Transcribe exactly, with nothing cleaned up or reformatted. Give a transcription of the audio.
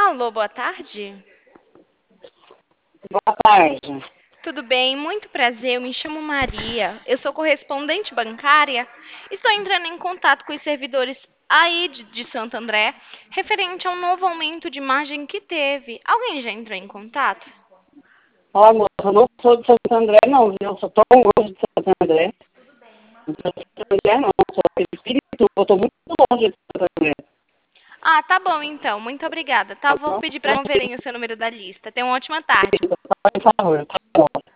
Alô, boa tarde. Boa tarde. Tudo bem? Muito prazer. Eu me chamo Maria. Eu sou correspondente bancária. Estou entrando em contato com os servidores aí de, de Santo André, referente a um novo aumento de margem que teve. Alguém já entrou em contato? Ó, moça, eu não sou de Santo André, não, viu? Eu sou tão longe de Santo André. Não sou de Santo André, não. Eu sou de Espírito, eu estou muito longe de Santo André. Ah, tá bom então. Muito obrigada, tá? Tá Vou bom? pedir para moverem o seu número da lista. Tenha uma ótima tarde. Por favor, tá bom.